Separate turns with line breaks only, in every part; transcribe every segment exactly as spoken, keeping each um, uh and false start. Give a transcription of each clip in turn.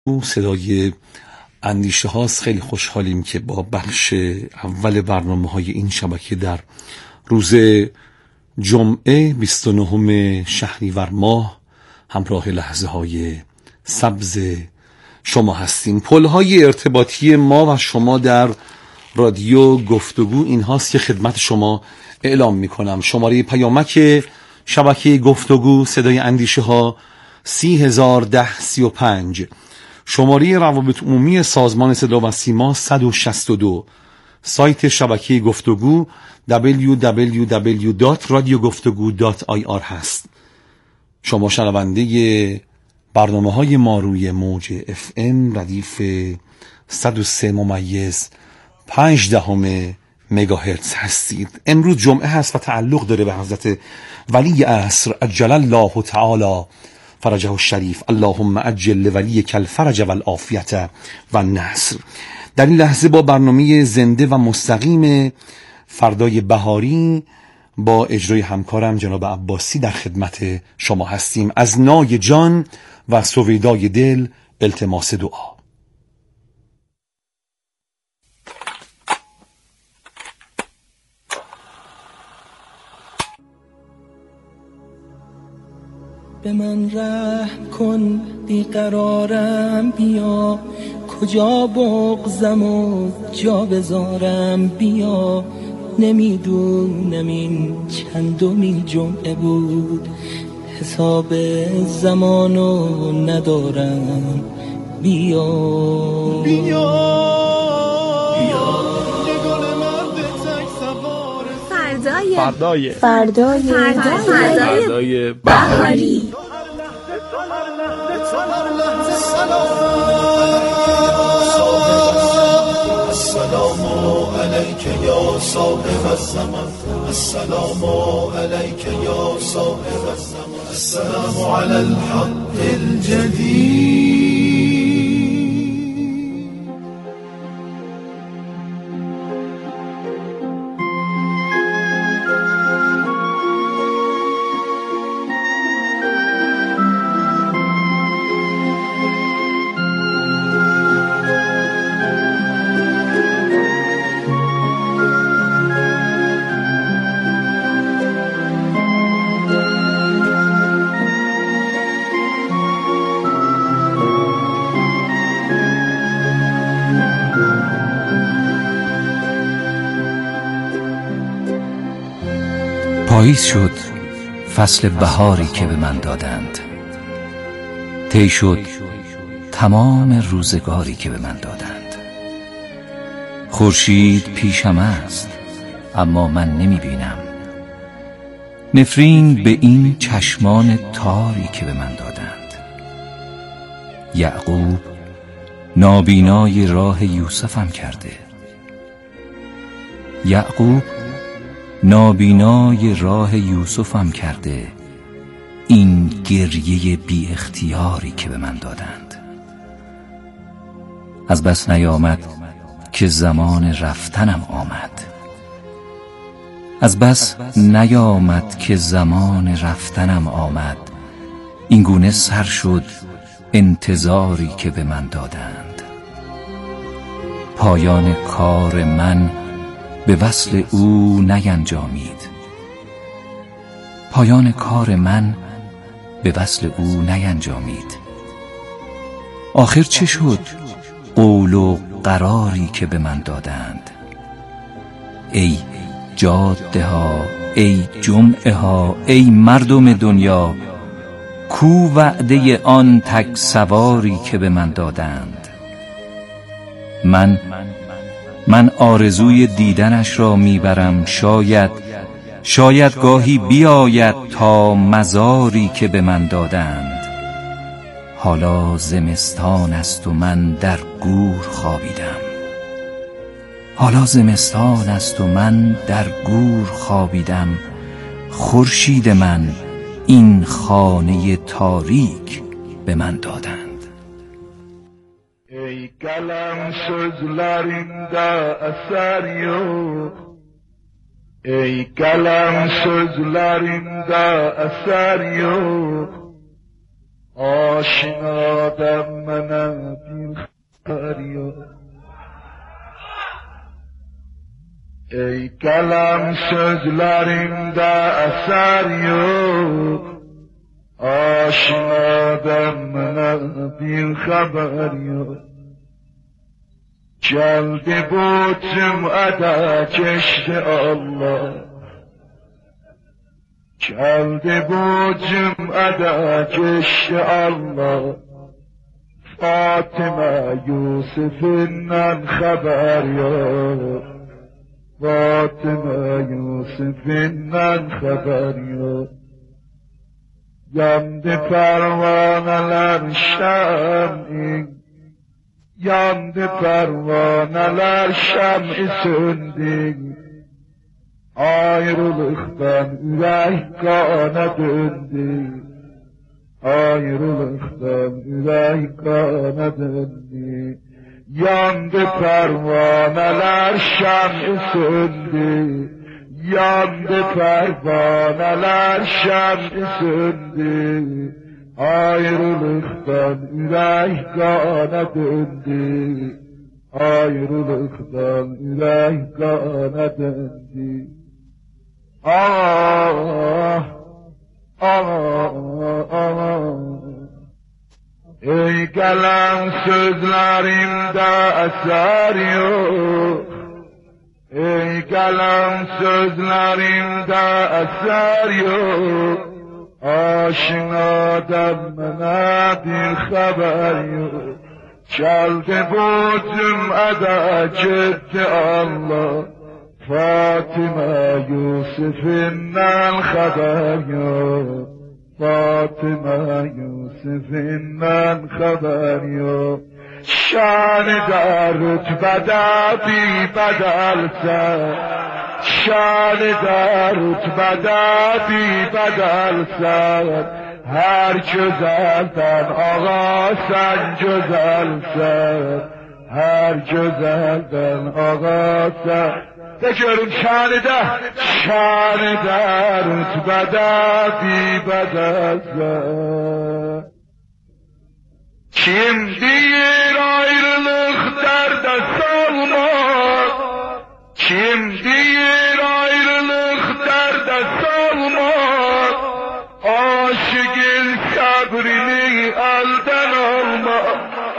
صدای اندیشه هاست. خیلی خوشحالیم که با بخش اول برنامه های این شبکه در روز جمعه بیست و نهم شهریور ماه همراه لحظه های سبز شما هستیم. پل های ارتباطی ما و شما در رادیو گفتگو این هاست که خدمت شما اعلام می کنم. شماره پیامک شبکه گفتگو صدای اندیشه ها سی هزار ده سی و پنج، شماره روابط عمومی سازمان صدا و سیما صد و شصت و دو، سایت شبکه گفتگو دبلیو دبلیو دبلیو دات رادیو گفتگو دات آی آر هست. شما شنونده برنامه های ما روی موج اف ام ردیف صد و سه ممیز پنج دهم مگاهرتز هستید. امروز جمعه هست و تعلق داره به حضرت ولی عصر عجل الله تعالی فرجه الشریف. اللهم عجل لولیک الفرج والعافیت و النصر. در این لحظه با برنامه زنده و مستقیم فردای بهاری با اجرای همکارم جناب عباسی در خدمت شما هستیم. از نای جان و سویدای دل التماس دعا.
به من رحم کن بیقرارم، بیا کجا بغضم و جا بذارم، بیا نمیدونم این چندمین جمعه بود، حساب زمانو ندارم، بیا بیا
فردای
فردای
فردای
فردای
بهاری.
السلام علیک یا صاحب الزمان، السلام علیک یا صاحب الزمان، السلام علی الحق الجدید.
پاییز شد، فصل بهاری که به من دادند، طی شد تمام روزگاری که به من دادند. خورشید پیشم است اما من نمی بینم، نفرین به این چشمان تاری که به من دادند. یعقوب نابینای راه یوسفم کرده، یعقوب نابینای راه یوسفم کرده، این گریه بی اختیاری که به من دادند. از بس نیامد که زمان رفتنم آمد، از بس نیامد که زمان رفتنم آمد، این گونه سر شد انتظاری که به من دادند. پایان کار من به وصل او نینجامید، پایان کار من به وصل او نینجامید. آخر چه شد قول و قراری که به من دادند؟ ای جاده ها، ای جمعه ها، ای مردم دنیا، کو وعده آن تک سواری که به من دادند؟ من من آرزوی دیدنش را میبرم، شاید شاید گاهی بیاید تا مزاری که به من دادند. حالا زمستان است و من در گور خوابیدم، حالا زمستان است و من در گور خوابیدم. خورشید من این خانه تاریک به من دادند.
ای قلم sözlerinde eser yok, ey قلم sözlerinde eser yok, آشنادم منم بی خبریات ای قلم sözlerimde eser yok Aşinadan bana bir haber yok Geldi bu cüm'ede geçti Allah Geldi bu cüm'ede geçti Allah Fatıma Yusuf'undan haber yok Fatıma Yusuf'undan haber yok Yandı pervaneler şem'in Yandı pervaneler şem'i söndü Ayrılıktan ürek kana döndü Ayrılıktan ürek kana döndü Yandı pervaneler şem'i söndü Yandı pervaneler şem'i söndü Ayrılıktan ürek kana döndü Ayrılıktan ürek kana döndü Ah ah ah Ey kalem sözlerimde eser yok Ey kalem sözlerimde eser yok Aşinadan bana bir haber yok Geldi bu cüm'ede gitti Allah Fatıma Yusuf'undan haber yok Fatıma Yusuf'undan haber yok Şanı-da rütbede bir bedelse Şanı-da rütbede bir bedelse Her güzelden ağa sen güzelsen Her güzelden ağa sen Bekliyorum şanı-da Şanı-da rütbede bir bedelse Kim deyir ayrılık derde salmak Kim deyir ayrılık derde salmak Aşıkın sabrini elden almak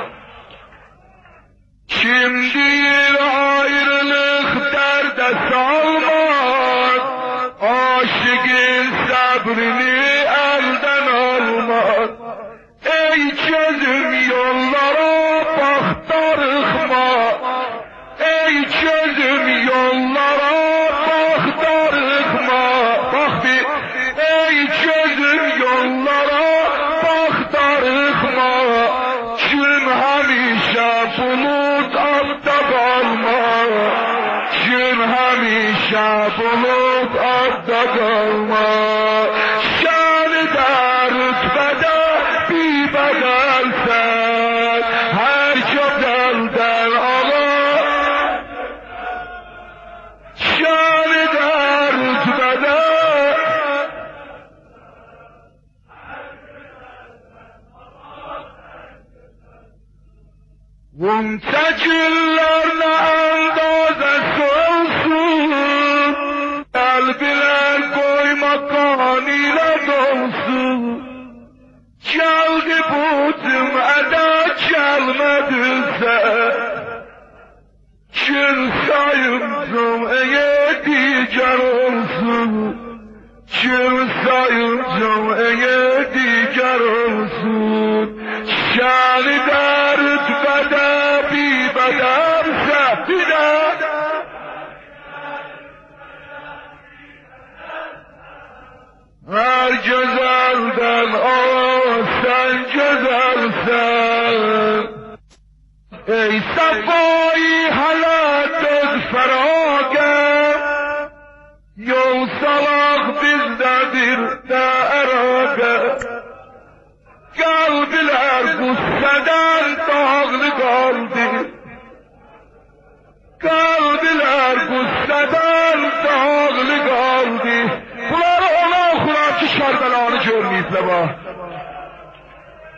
Kim deyir ayrılık derde salmak Aşıkın sabrini elden almak Ey gözüm yollara bak darıkma Ey gözüm yollara bak darıkma Bak bir Ey gözüm yollara bak darıkma Gün hemişe bulut altta kalma Gün hemişe bulut altta kalma Şanı-da rütbede bir bedelsen Her köprüden ağa Şanı-da rütbede Muntakillerine andazesi olsun Kalbiler koymak kanıyla dolsun Geldi bu cüm'ede gelmediyse Gün sayım cüm'eye diğer olsun Gün sayım cüm'eye diğer olsun Şanı-da rütbede bir bedelse Bir de Her güzelden o sen güzelsen Ey safayı halatın feraga Yol salak bizdedir de eraga Kalbiler gusseden dağlı kaldı Kalbiler gusseden dağlı kaldı Bunlar ona okular ki Kərbəlanı görməyiblər bax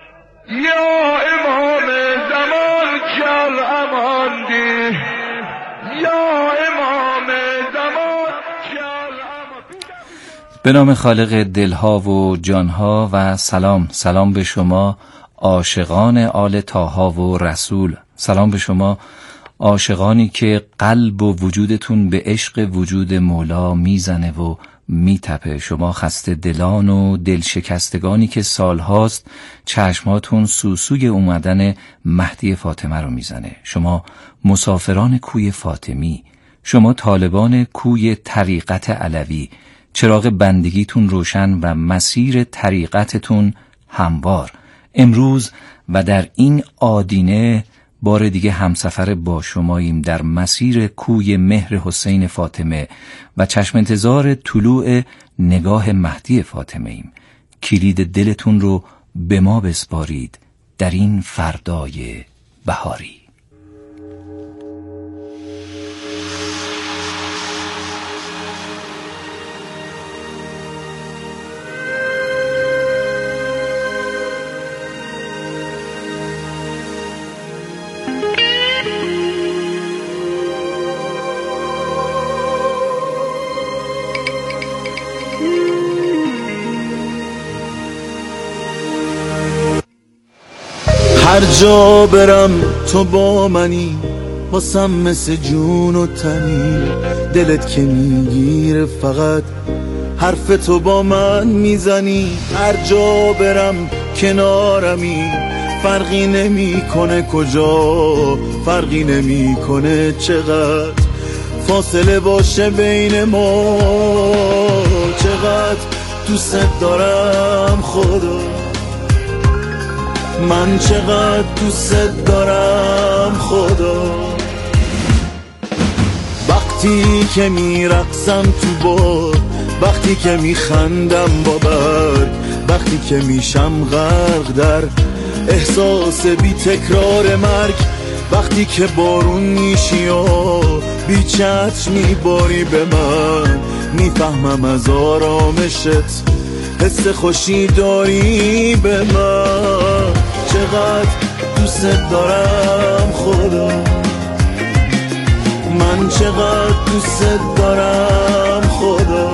یا امام زمان کل امان ده، یا امام زمان کل امان.
به نام خالق دلها و جانها و سلام سلام به شما عاشقان آل طاها و رسول. سلام به شما عاشقانی که قلب و وجودتون به عشق وجود مولا میزنه و میتپه. شما خسته دلان و دل شکستگانی که سالهاست چشماتون سوسوی اومدن مهدی فاطمه رو میزنه. شما مسافران کوی فاطمی، شما طالبان کوی طریقت علوی، چراغ بندگیتون روشن و مسیر طریقتتون هموار. امروز و در این آدینه بار دیگه همسفر با شماییم در مسیر کوی مهر حسین فاطمه و چشم انتظار طلوع نگاه مهدی فاطمه ایم. کلید دلتون رو به ما بسپارید در این فردای بهاری.
هر جا برم تو با منی، واسم مثل جون و تنی. دلت که میگیره فقط حرف تو با من میزنی. هر جا برم کنارمی، فرقی نمیکنه کجا، فرقی نمیکنه چقدر فاصله باشه بین ما. چقدر دوست دارم خدا، من چقدر دوست دارم خدا. وقتی که میرقصم تو باد، وقتی که میخندم با برگ، وقتی که میشم غرق در احساس بی تکرار مرگ. وقتی که بارون میشی و بی چتر میباری به من، میفهمم از آرامشت حس خوشی داری به من. چقدر دوست دارم خدا، من چقدر دوست دارم خدا.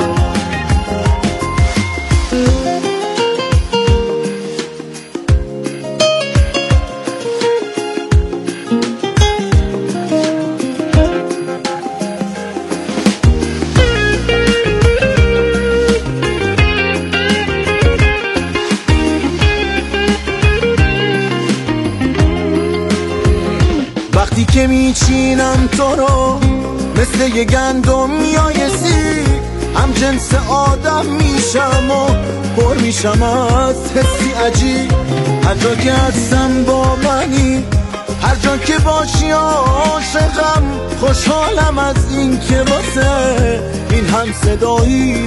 وقتی که میچینم تو رو مثل یه گندم میایسی، هم جنس آدم میشم و پر میشم از حسی عجیب. هر جا که هستم با منی، هر جا که باشی عاشقم. خوشحالم از این که واسه این هم صدایی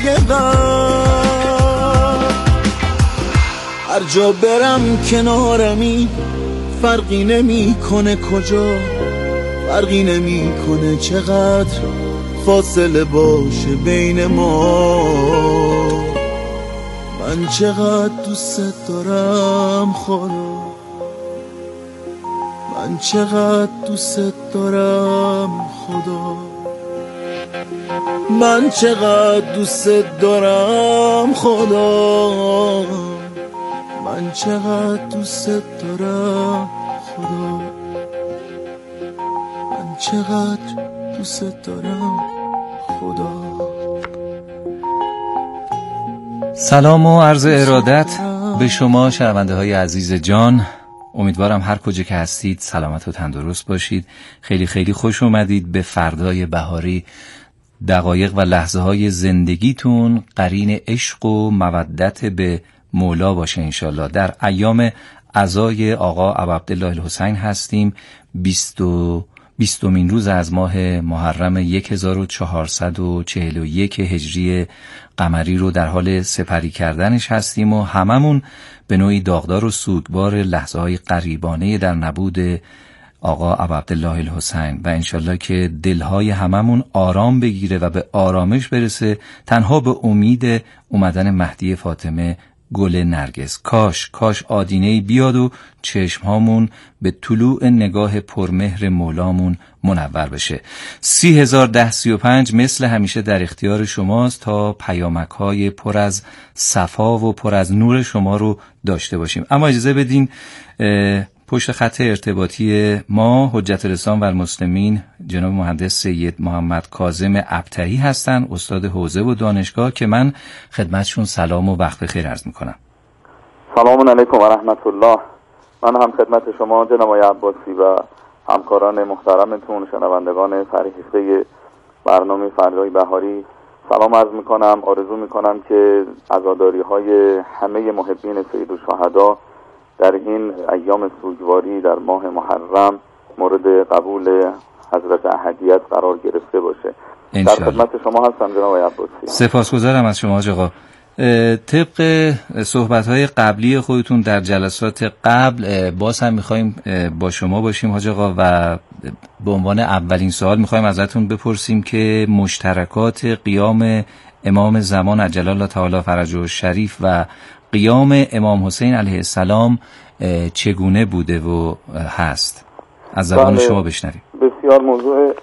لایقم. هر جا برم کنارمی، فرقی نمی کنه کجا، فرقی نمی کنه چقدر فاصله باشه بین ما. من چقدر دوست دارم خدا، من چقدر دوست دارم خدا. من چقدر دوست دارم خدا، من چقدر دوست دارم خدا. من چقدر دوست دارم خدا.
سلام و عرض ارادت به شما شنونده های عزیز جان. امیدوارم هر کجا که هستید سلامت و تندرست باشید. خیلی خیلی خوش اومدید به فردای بهاری. دقایق و لحظه های زندگیتون قرین عشق و مودت به مولا باشه انشالله. در ایام عزای آقا ابوعبدالله الحسین هستیم. بیست و بیستمین روز از ماه محرم هزار و چهارصد و چهل و یک هجری قمری رو در حال سپری کردنش هستیم و هممون به نوعی داغدار و سوگوار لحظه های قریبانه در نبود آقا ابوعبدالله الحسین و انشالله که دلهای هممون آرام بگیره و به آرامش برسه، تنها به امید اومدن مهدی فاطمه گل نرگس. کاش کاش آدینه‌ای بیاد و چشمهامون به طلوع نگاه پرمهر مولامون منور بشه. سی هزار ده سی و پنج مثل همیشه در اختیار شماست تا پیامک‌های پر از صفا و پر از نور شما رو داشته باشیم. اما اجازه بدین پشت خط ارتباطی ما حجت الاسلام و المسلمین جناب مهندس سید محمد کاظم ابطحی هستن، استاد حوزه و دانشگاه، که من خدمتشون سلام و وقت بخیر عرض میکنم.
سلام علیکم و رحمت الله. من هم خدمت شما جناب آقای عباسی و همکاران محترمتون، شنوندگان فرهیخته برنامه فردای بهاری سلام عرض میکنم. آرزو میکنم که عزاداری های همه محبین سید الشهدا در این ایام سوگواری در ماه محرم مورد قبول حضرت احدیت قرار گرفته باشه. در خدمت شما هستم جناب آقای عباسی.
سپاسگزارم از شما حاج آقا. طبق صحبت‌های قبلی خودتون در جلسات قبل باز هم می‌خوایم با شما باشیم حاج آقا و به عنوان اولین سوال می‌خوایم ازتون بپرسیم که مشترکات قیام امام زمان عجل الله تعالی فرجه الشریف و قیام امام حسین علیه السلام چگونه بوده و هست؟ از زبان شما بشنویم.
بسیار موضوع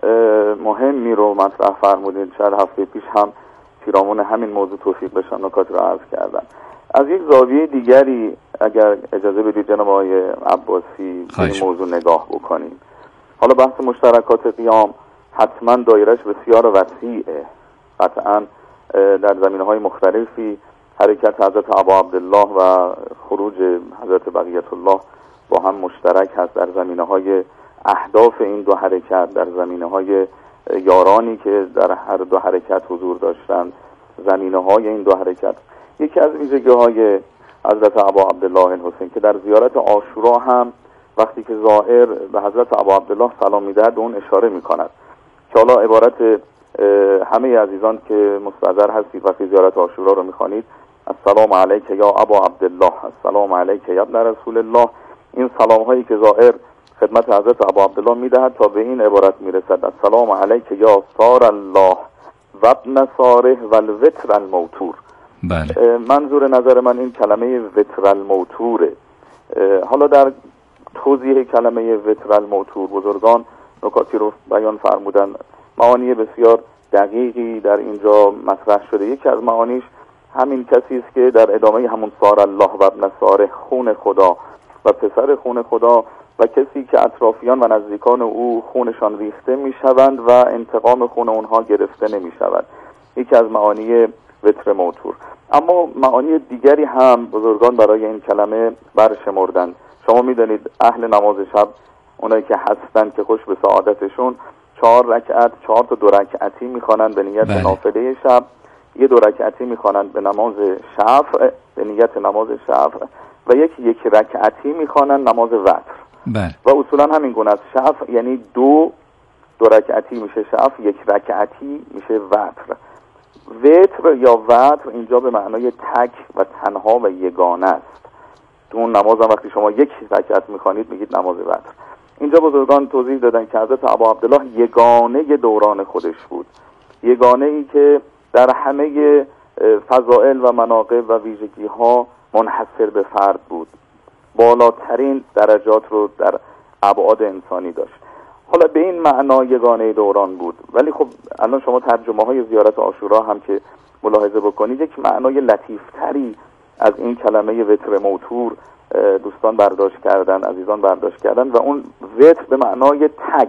مهمی رو مطرح فرمودین. چند هفته پیش هم پیرامون همین موضوع توفیق بشن نکات رو عرض کردن. از یک زاویه دیگری اگر اجازه بدید جناب آقای عباسی به این موضوع نگاه بکنیم. حالا بحث مشترکات قیام حتما دایرش بسیار وسیعه. قطعا در زمینه‌های مختلفی حرکت حضرت ابا عبدالله و خروج حضرت بقیت الله با هم مشترک هست در زمینه‌های اهداف این دو حرکت، در زمینه‌های یارانی که در هر دو حرکت حضور داشتند، زمینه‌های این دو حرکت. یکی از ویژگی‌های حضرت ابا عبدالله الحسین که در زیارت عاشورا هم وقتی که زائر به حضرت ابا عبدالله سلام می‌دهد اون اشاره می‌کند که حالا عبارت همه عزیزان که مستحضر هستید وقتی زیارت عاشورا رو می‌خوانید السلام علیک یا ابا عبدالله، السلام علیک یا ابن رسول الله، این سلام هایی که زائر خدمت حضرت ابا عبدالله میدهد تا به این عبارت میرسد السلام علیک یا صار الله و ابن صاره و الوتر الموتور.
بله.
منظور نظر من این کلمه وتر الموتوره. حالا در توضیح کلمه وتر الموتور بزرگان نکاتی رو بیان فرمودن، معانی بسیار دقیقی در اینجا مطرح شده. یکی از معانیش همین کسی است که در ادامه همون صار الله و ابن صاره خون خدا و پسر خون خدا و کسی که اطرافیان و نزدیکان او خونشان ریخته می شوند و انتقام خون اونها گرفته نمی شود. یکی از معانی وتر موتور. اما معانی دیگری هم بزرگان برای این کلمه برشمردند. شما می دانید اهل نماز شب اونایی که هستند که خوش به سعادتشون چهار رکعت چهار تا دو رکعتی می خوانند به نیت
بله.
نافله شب، یه دو رکعتی میخوانند به نماز شفع به نیت نماز شفع و یک یک رکعتی میخوانند نماز وتر.
بله.
و اصولا همین گونه است. شفع یعنی دو دو رکعتی میشه شفع، یک رکعتی میشه وتر. وتر یا وتر اینجا به معنای تک و تنها و یگانه است. تو اون نماز هم وقتی شما یک رکعت میخوانید میگید نماز وتر. اینجا بزرگان توضیح دادن که حضرت ابا عبدالله یگانه دوران خودش بود، یگانه ای که در همه فضائل و مناقب و ویژگی ها منحصر به فرد بود، بالاترین درجات رو در ابعاد انسانی داشت. حالا به این معنا یگانه دوران بود. ولی خب الان شما ترجمه های زیارت عاشورا هم که ملاحظه بکنید یک معنای لطیفتری از این کلمه وتر موتور دوستان برداشت کردن، عزیزان برداشت کردن و اون وتر به معنای تک،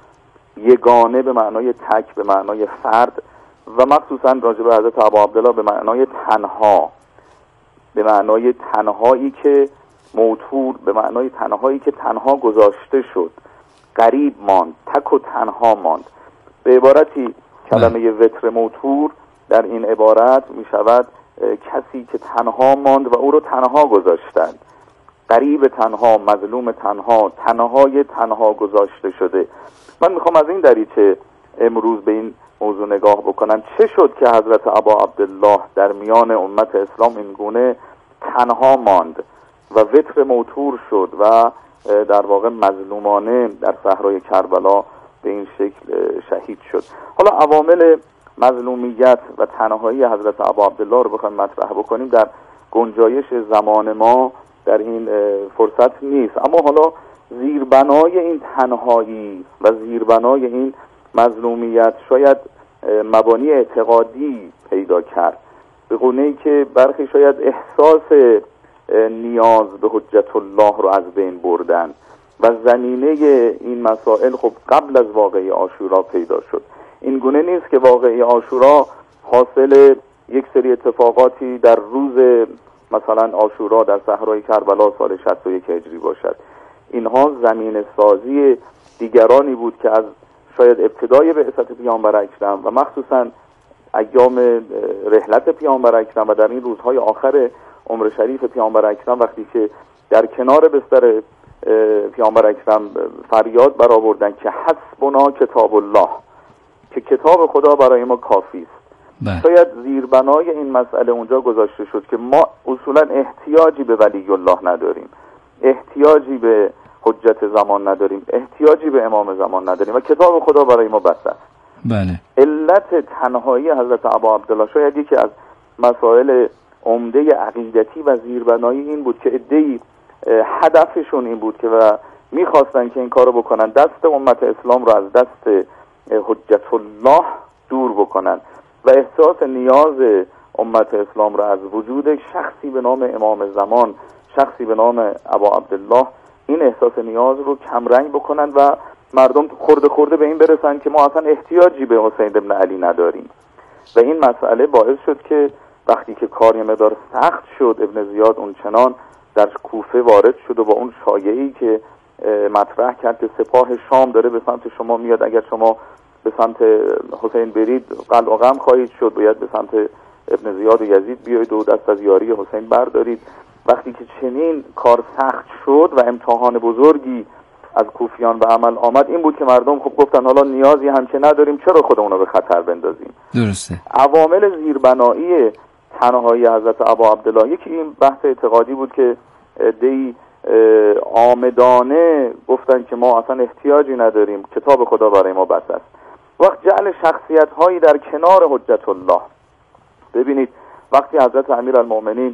یگانه به معنای تک، به معنای فرد و مخصوصا راجع به حضرت ابا عبدالله به معنای تنها، به معنای تنهایی که موتور، به معنای تنهایی که تنها گذاشته شد، غریب ماند، تک و تنها ماند. به عبارتی کلمه وتر موتور در این عبارت می شود کسی که تنها ماند و او رو تنها گذاشتند، غریب تنها، مظلوم تنها، تنهای تنها گذاشته شده. من میخوام از این دریچه امروز به این موضوع نگاه بکنم. چه شد که حضرت ابا عبدالله در میان امت اسلام این گونه تنها ماند و وتر موتور شد و در واقع مظلومانه در صحرای کربلا به این شکل شهید شد؟ حالا عوامل مظلومیت و تنهایی حضرت ابا عبدالله رو بخوایم مطرح بکنیم در گنجایش زمان ما در این فرصت نیست. اما حالا زیربنای این تنهایی و زیربنای این مظلومیت شاید مبانی اعتقادی پیدا کرد، به گونه‌ای که برخی شاید احساس نیاز به حجت الله رو از بین بردن و زمینه این مسائل خب قبل از واقعه عاشورا پیدا شد. این گونه نیست که واقعه عاشورا حاصل یک سری اتفاقاتی در روز مثلا عاشورا در صحرای کربلا سال شصت و یک هجری باشد. اینها زمین سازی دیگرانی بود که از شاید ابتدای بعثت پیامبر اکرم و مخصوصا ایام رحلت پیامبر اکرم و در این روزهای آخر عمر شریف پیامبر اکرم، وقتی که در کنار بستر پیامبر اکرم فریاد برآوردن که حسبنا کتاب الله، که کتاب خدا برای ما کافی است. شاید زیربنای این مسئله اونجا گذاشته شد که ما اصولا احتیاجی به ولی الله نداریم، احتیاجی به حجت زمان نداریم، احتیاجی به امام زمان نداریم و کتاب خدا برای ما بس است.
بله.
علت تنهایی حضرت ابا عبدالله شاید یکی از مسائل عمده عقیدتی و زیربنایی این بود که عده‌ای هدفشون این بود که و میخواستن که این کارو بکنن، دست امت اسلام رو از دست حجت الله دور بکنن و احساس نیاز امت اسلام رو از وجود شخصی به نام امام زمان، شخصی به نام ابا عبدالله، این احساس نیاز رو کمرنگ بکنن و مردم خورده خورده به این برسن که ما اصلا احتیاجی به حسین ابن علی نداریم. و این مسئله باعث شد که وقتی که کار یه مقدار سخت شد، ابن زیاد اون چنان در کوفه وارد شد و با اون شایعه‌ای که مطرح کرد که سپاه شام داره به سمت شما میاد، اگر شما به سمت حسین برید قلع و غم خواهید شد، باید به سمت ابن زیاد و یزید بیایید و دست از یاری حسین بردارید. وقتی که چنین کار سخت شد و امتحان بزرگی از کوفیان به عمل آمد، این بود که مردم خب گفتن حالا نیازی هم که نداریم، چرا خودمون رو به خطر بندازیم.
درسته.
عوامل زیربنایی تنهایی حضرت ابا عبدالله یکی این بحث اعتقادی بود که دی آمدانه گفتن که ما اصلا احتیاجی نداریم، کتاب خدا برای ما بس است. وقت جعل شخصیت هایی در کنار حجت الله. ببینید وقتی حضرت امیرالمؤمنین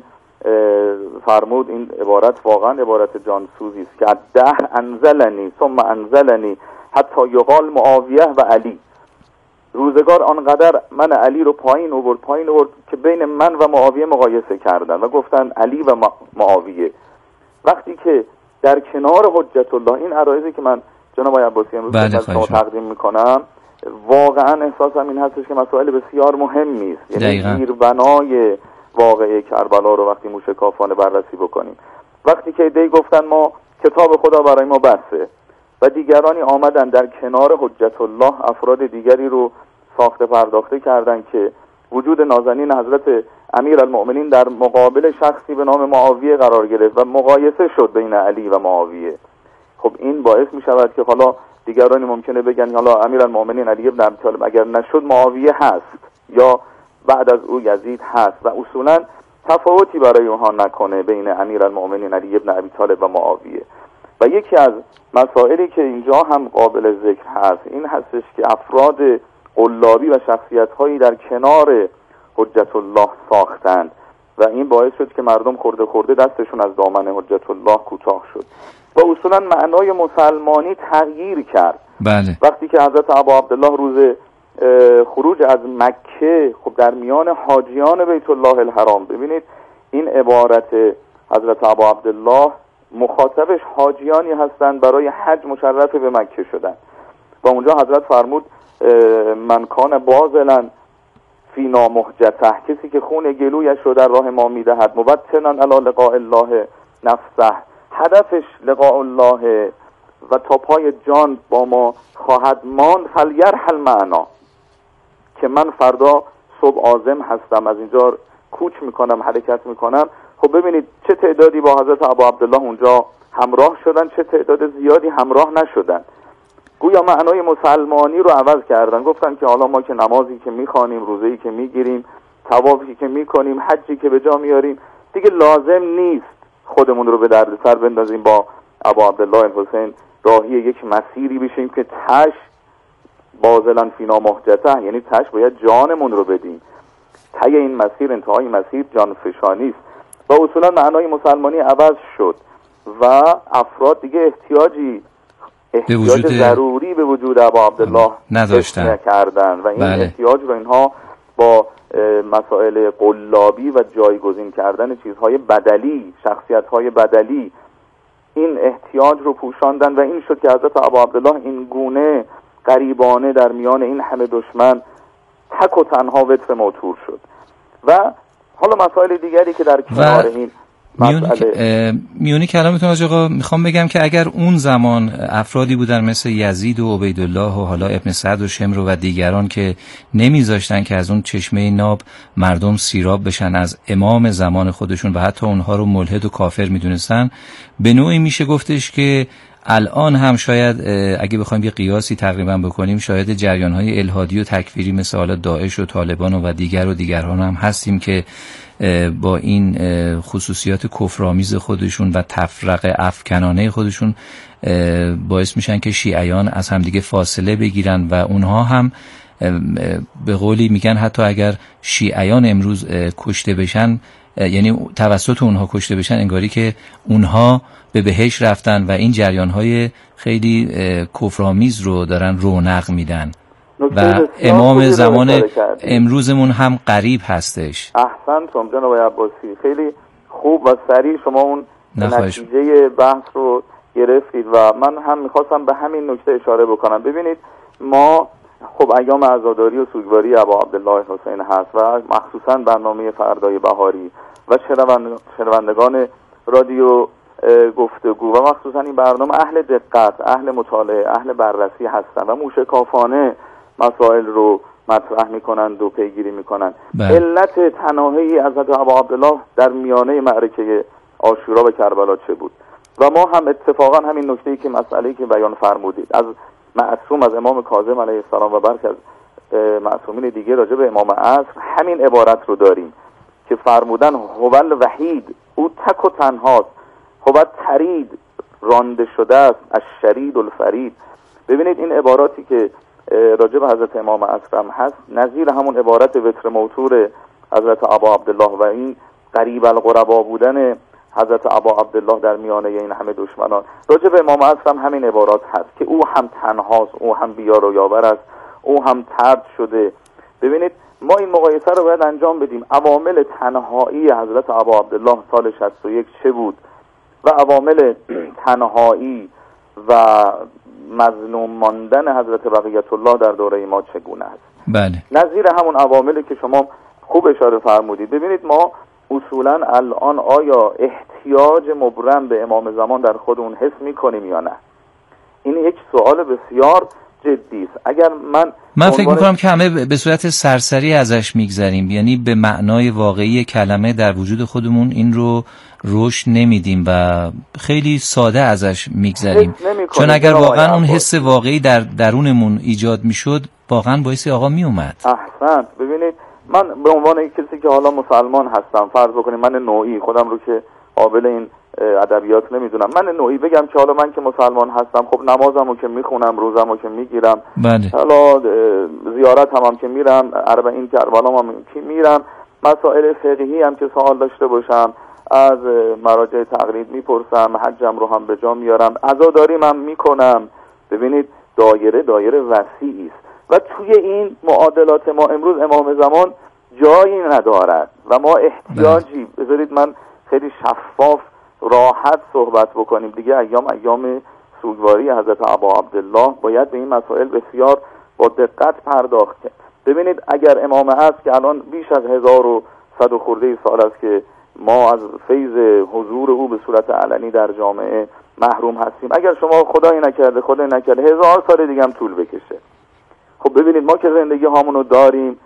فرمود، این عبارت واقعا عبارت جانسوزی است که ده انزلنی ثم انزلنی حتی یقال معاویه و علی، روزگار آنقدر من علی رو پایین آورد پایین آورد که بین من و معاویه مقایسه کردن و گفتن علی و معاویه. وقتی که در کنار حجت الله، این عرایضی که من جناب آقای عباسی امروز شما تقدیم میکنم، واقعا احساسم این هستش که مسائل بسیار مهمی است. یعنی زیربنای واقعه کربلا رو وقتی موشکافانه بررسی بکنیم، وقتی که دی گفتن ما کتاب خدا برای ما بسه و دیگرانی آمدن در کنار حجت الله افراد دیگری رو ساخته پرداخته کردن که وجود نازنین حضرت امیرالمؤمنین در مقابل شخصی به نام معاویه قرار گرفت و مقایسه شد بین علی و معاویه. خب این باعث می شود که حالا دیگرانی ممکنه بگن حالا امیرالمؤمنین علی ابن ابی طالب اگر نشد معاویه هست یا بعد از او یزید هست و اصولا تفاوتی برای اونها نکنه بین امیرالمؤمنین علی ابن ابی طالب و معاویه. و یکی از مسائلی که اینجا هم قابل ذکر هست این هستش که افراد قلابی و شخصیت‌هایی در کنار حجت الله ساختند و این باعث شد که مردم خورده خورده دستشون از دامن حجت الله کوتاه شد و اصولا معنای مسلمانی تغییر کرد.
بله.
وقتی که حضرت ابا عبدالله روز خروج از مکه خب در میان حاجیان بیت الله الحرام، ببینید این عبارت حضرت ابا عبدالله مخاطبش حاجیانی هستند برای حج مشرف به مکه شدن و اونجا حضرت فرمود من کان بازلن فینا محجته، کسی که خون گلویش رو در راه ما میدهد مبتنا علی لقاء الله نفسه، هدفش لقاء الله و تا پای جان با ما خواهد ماند، فلیرحل معنا، که من فردا صبح عازم هستم از اینجا کوچ میکنم حرکت میکنم. خب ببینید چه تعدادی با حضرت ابا عبدالله اونجا همراه شدن، چه تعداد زیادی همراه نشدن. گویا معنای مسلمانی رو عوض کردن، گفتن که حالا ما که نمازی که میخوانیم، روزه‌ای که میگیریم، طوافی که میکنیم، حجی که به جا میاریم، دیگه لازم نیست خودمون رو به دردسر بندازیم با ابا عبدالله الحسین راهی یک مسیری بشیم که تش بازلن فینا محجته، یعنی تش باید جانمون رو بدیم. ته این مسیر، انتهای مسیر جان فشانی است. و اصولا معنای مسلمانی عوض شد و افراد دیگه احتیاجی احتیاج ضروری به وجود ابا عبدالله
نداشتن
کردن و این
بله.
احتیاج رو اینها با مسائل قلابی و جایگزین کردن چیزهای بدلی، شخصیت‌های بدلی، این احتیاج رو پوشاندن و این شد که حضرت ابا عبدالله این گونه غریبانه در میان این همه دشمن تک و تنها وتر موتور شد. و حالا مسائل دیگری که در کنار این
میونی کلامتون آج آقا میخوام بگم که اگر اون زمان افرادی بودن مثل یزید و عبیدالله و حالا ابن سعد و شمر و دیگران که نمیذاشتن که از اون چشمه ناب مردم سیراب بشن از امام زمان خودشون و حتی اونها رو ملحد و کافر میدونستن، به نوعی میشه گفتش که الان هم شاید اگه بخوایم یه قیاسی تقریبا بکنیم شاید جریان‌های الحادی و تکفیری مثل حالا داعش و طالبان و دیگر و دیگران هم هستیم که با این خصوصیات کفرآمیز خودشون و تفرقه افکنانه خودشون باعث میشن که شیعیان از همدیگه فاصله بگیرن و اونها هم به قولی میگن حتی اگر شیعیان امروز کشته بشن، یعنی توسط اونها کشته بشن، انگاری که اونها به بهشت رفتن و این جریان‌های خیلی کفرآمیز رو دارن رونق میدن و امام زمان امروزمون هم قریب هستش.
احسنتم جناب عباسی، خیلی خوب و سریع شما اون نتیجه بحث رو گرفتید و من هم میخواستم به همین نکته اشاره بکنم. ببینید ما خب ایام عزاداری و سوگواری ابا عبدالله حسین هست و مخصوصا برنامه فردای بهاری و شنوندگان رادیو گفتگو و مخصوصا این برنامه اهل دقت، اهل مطالعه، اهل بررسی هستن و موشکافانه مسائل رو مطرح میکنند و پیگیری میکنند. علت تناهی حضرت ابا عبدالله در میانه معرکه عاشورا و کربلا چه بود؟ و ما هم اتفاقا همین نکته‌ای که مسئله‌ای که بیان فرمودید از معصوم، از امام کاظم علیه السلام و برخی از معصومین دیگه راجع به امام عصر همین عبارت رو داریم که فرمودن هوال وحید، او تک و تنهاست، هوال ترید، رانده شده است، از شرید الفرید. ببینید این عباراتی که راجع به حضرت امام عصر هم هست نظیر همون عبارت وتر موتور حضرت ابا عبدالله و این قریب القربا بودن حضرت ابا عبدالله در میانه این همه دشمنان. راجع به امام عصر هم همین عبارات هست که او هم تنهاست، او هم بیار و یاور است، او هم طرد شده. ببینید ما این مقایسه رو باید انجام بدیم. عوامل تنهایی حضرت ابا عبدالله سال شصت و یک چه بود و عوامل تنهایی و مظلوم ماندن حضرت بقیت الله در دوره ما چگونه است؟
بله.
نظیر همون عواملی که شما خوب اشاره فرمودید. ببینید ما اصولا الان آیا احتیاج مبرم به امام زمان در خودمون حس میکنیم یا نه؟ این یک سوال بسیار جدی است. اگر من
من فکر میکنم که همه به صورت سرسری ازش میگذریم، یعنی به معنای واقعی کلمه در وجود خودمون این رو رشد نمیدیم و خیلی ساده ازش میگذریم، چون اگر واقعا اون حس واقعی در درونمون ایجاد میشد واقعا باعث آقا میومد.
احسنت. ببینید من به عنوان یک کسی که حالا مسلمان هستم، فرض بکنیم من نوعی خودم رو که قابل این ادبیات نمیدونم، من نوعی بگم که حالا من که مسلمان هستم، خب نمازمو که میخونم، روزمو که میگیرم،
بله.
حالا زیارت هم, هم که میرم، اربعین کربلا هم که میرم، مسائل فقهی هم که سوال داشته باشم از مراجع تقلید میپرسم، حجم رو هم به جا میارم، عزاداریم هم میکنم. ببینید دایره دایره وسیعی است و توی این معادلات ما امروز امام زمان جایی ندارد و ما احتیاجی، بذارید من خیلی شفاف راحت صحبت بکنیم دیگه، ایام ایام سوگواری حضرت ابا عبدالله باید به این مسائل بسیار با دقت پرداخت کرد. ببینید اگر امام عصر که الان بیش از هزار و صد و خورده سال است که ما از فیض حضور او به صورت علنی در جامعه محروم هستیم، اگر شما خدایی نکرده خدایی نکرده هزار سال دیگه هم طول بکشه، خب ببینید ما که زندگی هامونو داریم،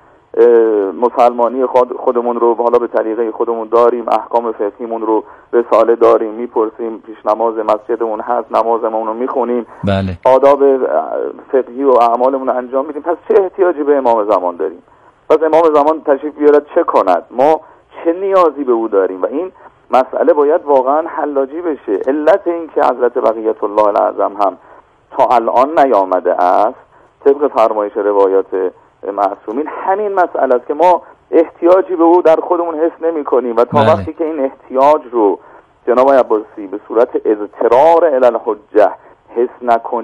مسلمانی خود خودمون رو حالا به طریقه خودمون داریم، احکام فقهیمون رو رساله داریم، میپرسیم، پیش نماز مسجدمون هست، نمازمون رو میخونیم،
بله.
آداب فقهی و اعمالمون رو انجام میدیم، پس چه احتیاجی به امام زمان داریم؟ پس امام زمان تشریف بیارد چه کند؟ ما چه نیازی به او داریم؟ و این مسئله باید واقعا حلاجی بشه. علت این که حضرت بقیت الله الاعظم هم تا الان نیامده است طبق فرمایش روایات معصومین همین مسئله است که ما احتیاجی به او در خودمون حس نمی کنیم و تا
بله.
وقتی که این احتیاج رو جناب عباسی به صورت اضطرار الی الحجه حس نکنیم